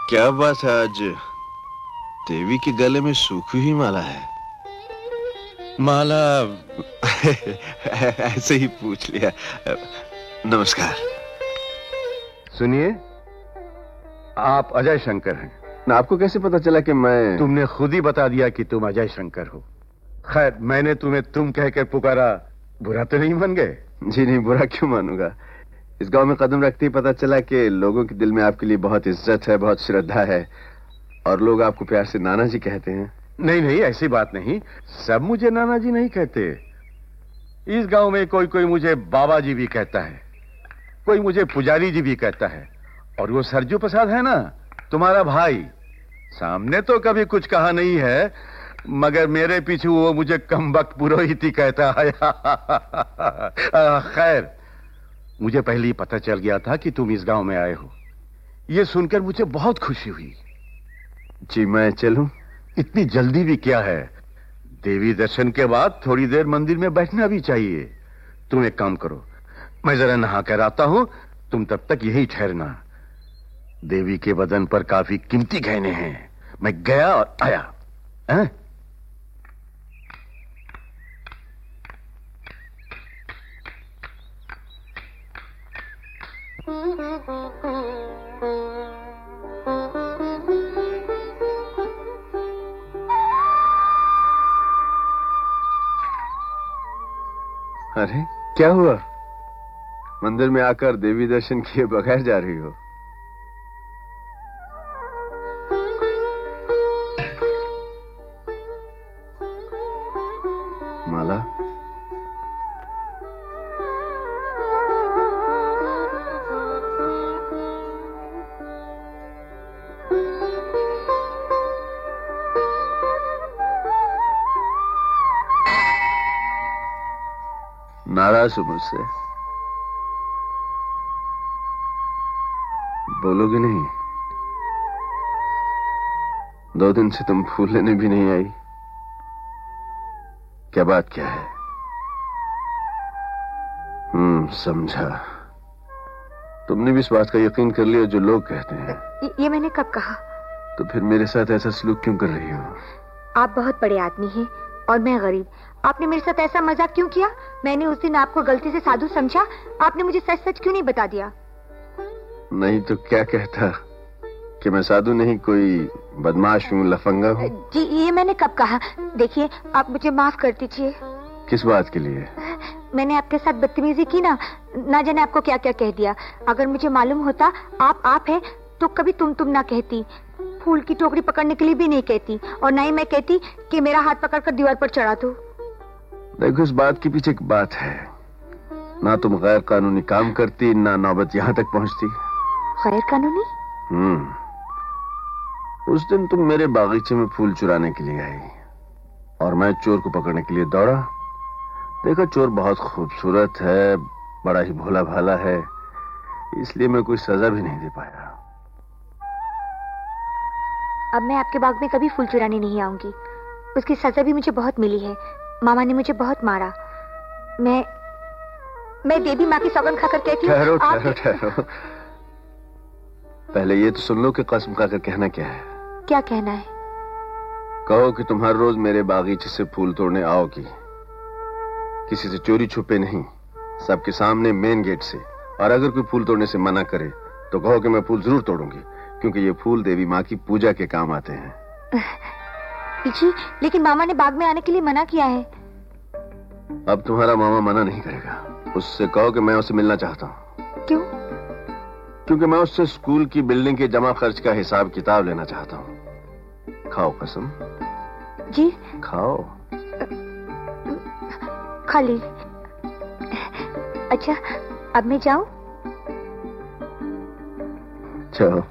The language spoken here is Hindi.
क्या बात है, आज देवी के गले में सूखी हुई माला है? माला ऐसे ही पूछ लिया। नमस्कार। सुनिए, आप अजय शंकर हैं ना? आपको कैसे पता चला कि मैं? तुमने खुद ही बता दिया कि तुम अजय शंकर हो। खैर, मैंने तुम्हें तुम कहकर पुकारा, बुरा तो नहीं मान गए? जी नहीं, बुरा क्यों मानूंगा। इस गांव में कदम रखते ही पता चला कि लोगों के दिल में आपके लिए बहुत इज्जत है, बहुत श्रद्धा है, और लोग आपको प्यार से नाना जी कहते हैं। नहीं नहीं, ऐसी बात नहीं। सब मुझे नाना जी नहीं कहते। इस गांव में कोई कोई मुझे बाबा जी भी कहता है, कोई मुझे पुजारी जी भी कहता है। और वो सरजू प्रसाद है ना, तुम्हारा भाई, सामने तो कभी कुछ कहा नहीं है, मगर मेरे पीछे वो मुझे कमबख्त पुरोहित ही कहता है। खैर, मुझे पहले ही पता चल गया था कि तुम इस गांव में आए हो। ये सुनकर मुझे बहुत खुशी हुई। जी, मैं चलूं? इतनी जल्दी भी क्या है? देवी दर्शन के बाद थोड़ी देर मंदिर में बैठना भी चाहिए। तुम एक काम करो, मैं जरा नहा कर आता हूं, तुम तब तक यही ठहरना। देवी के बदन पर काफी कीमती गहने हैं। मैं गया और आया। हैं? अरे, क्या हुआ? मंदिर में आकर देवी दर्शन किए बगैर जा रही हो? माला, नाराज हो मुझसे? बोलोगे नहीं? 2 दिन से तुम फूल लेने भी नहीं आई। क्या बात क्या है? समझा। तुमने भी इस बात का यकीन कर लिया जो लोग कहते हैं। ये मैंने कब कहा? तो फिर मेरे साथ ऐसा सलूक क्यों कर रही हो? आप बहुत बड़े आदमी हैं और मैं गरीब। आपने मेरे साथ ऐसा मजाक क्यों किया? मैंने उस दिन आपको गलती से साधु समझा। आपने मुझे सच सच क्यों नहीं बता दिया? नहीं तो क्या कहता कि मैं साधु नहीं, कोई बदमाश हूँ, लफंगा हूँ? जी, ये मैंने कब कहा? देखिए, आप मुझे माफ कर दीजिए। किस बात के लिए? मैंने आपके साथ बदतमीजी की ना जाने आपको क्या क्या कह दिया। अगर मुझे मालूम होता आप है तो कभी तुम ना कहती, फूल की टोकरी पकड़ने के लिए भी नहीं कहती, और ना ही मैं कहती कि मेरा हाथ पकड़कर दीवार पर चढ़ा दो। देखो, इस बात के पीछे एक बात है। ना तुम गैर कानूनी काम करती, ना नौबत यहाँ तक पहुँचती। गैर कानूनी? उस दिन तुम मेरे बागीचे में फूल चुराने के लिए आई और मैं चोर को पकड़ने के लिए दौड़ा। देखा, चोर बहुत खूबसूरत है, बड़ा ही भोला भाला है, इसलिए मैं कोई सजा भी नहीं दे पाया। अब मैं आपके बाग में कभी फूल चुराने नहीं आऊंगी। उसकी सजा भी मुझे बहुत मिली है। मामा ने मुझे बहुत मारा। मैं देवी माँ की सौगंध खाकर कहती हूँ। ठहरो ठहरो ठहरो, पहले ये तो सुन लो कि कसम खाकर कहना क्या है। क्या कहना है? कहो कि तुम हर रोज मेरे बागीचे से फूल तोड़ने आओगी, किसी से चोरी छुपे नहीं, सबके सामने मेन गेट से। और अगर कोई फूल तोड़ने से मना करे तो कहो कि मैं फूल जरूर तोड़ूंगी, क्योंकि ये फूल देवी माँ की पूजा के काम आते हैं। जी, लेकिन मामा ने बाग में आने के लिए मना किया है। अब तुम्हारा मामा मना नहीं करेगा। उससे कहो कि मैं उससे मिलना चाहता हूँ। क्यों? क्योंकि मैं उससे स्कूल की बिल्डिंग के जमा खर्च का हिसाब किताब लेना चाहता हूँ। खाओ कसम। जी, खाओ। खा ली। अच्छा, अब मैं जाऊं? चलो।